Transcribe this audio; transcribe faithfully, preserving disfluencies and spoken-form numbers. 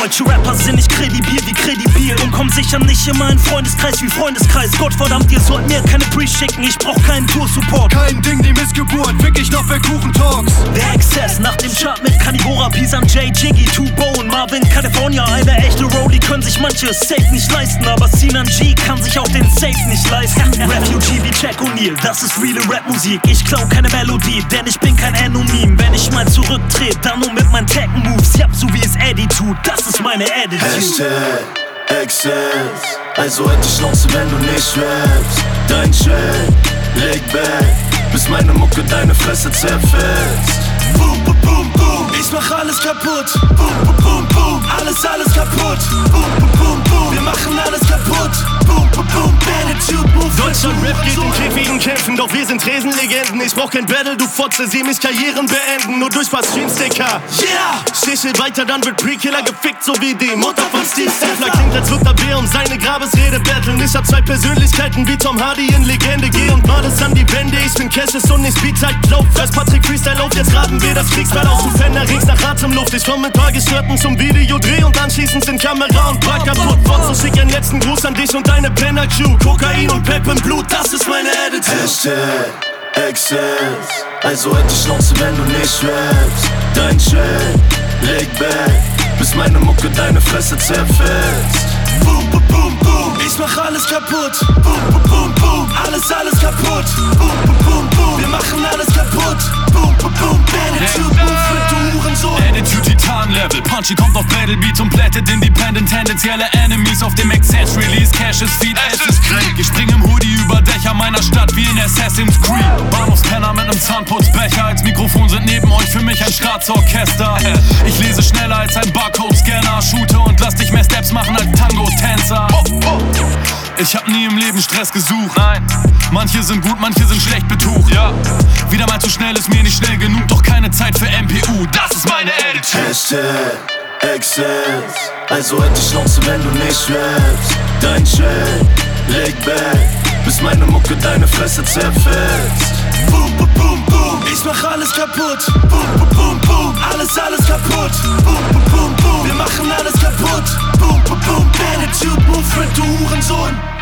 Deutsche Rapper sind nicht kredibil wie kredibil und kommen sicher nicht in meinen Freundeskreis wie Freundeskreis. Gottverdammt, ihr sollt mir keine Pre schicken, ich brauch keinen Tour-Support. Kein Ding, die Missgeburt, fick ich noch für Kuchen-Talks. Der Exzess nach dem Chart mit Carnivora, Pisan, J, Jiggy, Two Bone, Marvin, California. Eine echte Rollie können sich manche safe nicht leisten, aber Sinan G kann sich auch den Safe nicht leisten. Refugee wie Jack O'Neal, das ist reale Rap-Musik. Ich klau keine Melodie, denn ich bin kein Anonym. Wenn ich mal zurücktrete, dann nur mit meinen Tech-Moves. Ja, so wie es Eddie tut, das ist meine Attitude. Hashtag Excess, also halt die Schnauze, wenn du nicht rappst. Dein Track, leg back, bis meine Mucke deine Fresse zerfetzt. Boom, boom, boom, boom, ich mach alles kaputt. Boom, boom, boom, boom, alles, alles kaputt. Boom, boom, boom, boom, wir machen alles kaputt. Boom, boom, boom, Attitude, move. Deutschland Rap geht in Käfigen kämpfen, doch wir sind Tresenlegenden. Ich brauch kein Battle, du Fotze, sieh mich Karrieren beenden. Nur durch paar Streams, Dicker. Yeah! Stichel weiter, dann wird Pre-Killer gefickt, so wie die Mutter von Steve Steffler. Klingt, als wird da wer um seine Grabesrede betteln. Ich hab zwei Persönlichkeiten wie Tom Hardy in Legende. Geh und mal es an die Wände, ich bin Cassius und nicht Speedzeit Glaub. Als Patrick Freestyle auf, jetzt raten wir das Kriegsball aus dem Fender. Rings nach Atemluft, ich komm mit paar Gestörten zum Videodreh und anschließend sind Kamera und Bar kaputt. Fotze, schick einen letzten Gruß an dich und deine Penner-Crew. Kokain und Pep im Blut, das ist meine Attitude. Hashtag Excess, also halt die Schnauze, wenn du nicht rappst. Dein Track, leg back, bis meine Mucke deine Fresse zerfetzt. Boom, boom, boom, boom, ich mach alles kaputt. Boom, boom, boom, boom, alles, alles kaputt. Boom, boom, boom, boom, wir machen alles kaputt. Boom, boom, boom, Attitude, Movement, du Hurensohn. Attitude Titan-Level, Punchy kommt auf Battle Beats und plättet Independent, tendenzielle Enemies auf dem Excess-Release. Cash ist Feed, es ist Krieg. Ich spring im Hoodie über Dächer meiner Stadt wie in Assassin's Creed. Bahnhofspenner mit nem Zahnputzbecher, als Mikrofon sind neben euch für mich ein Staatsorchester. Ich lese schneller als ein Barcode-Scanner, shoote und lass dich mehr Steps machen als Tango-Tänzer. Ich hab nie im Leben Stress gesucht. Nein. Manche sind gut, manche sind schlecht betucht. Ja. Wieder mal zu schnell ist mir nicht schnell genug, doch keine Zeit für M P U, das ist meine Attitude. Hashtag Excess, also halt die Schnauze, wenn du nicht rappst. Dein Track, leg back, bis meine Mucke deine Fresse zerfetzt. Boom, boom, boom, boom, ich mach alles kaputt. Boom, boom, boom, boom, alles, alles kaputt. Boom, boom, boom, boom, wir machen alles kaputt. Boom, boom, boom, Attitude, Movement, du Hurensohn.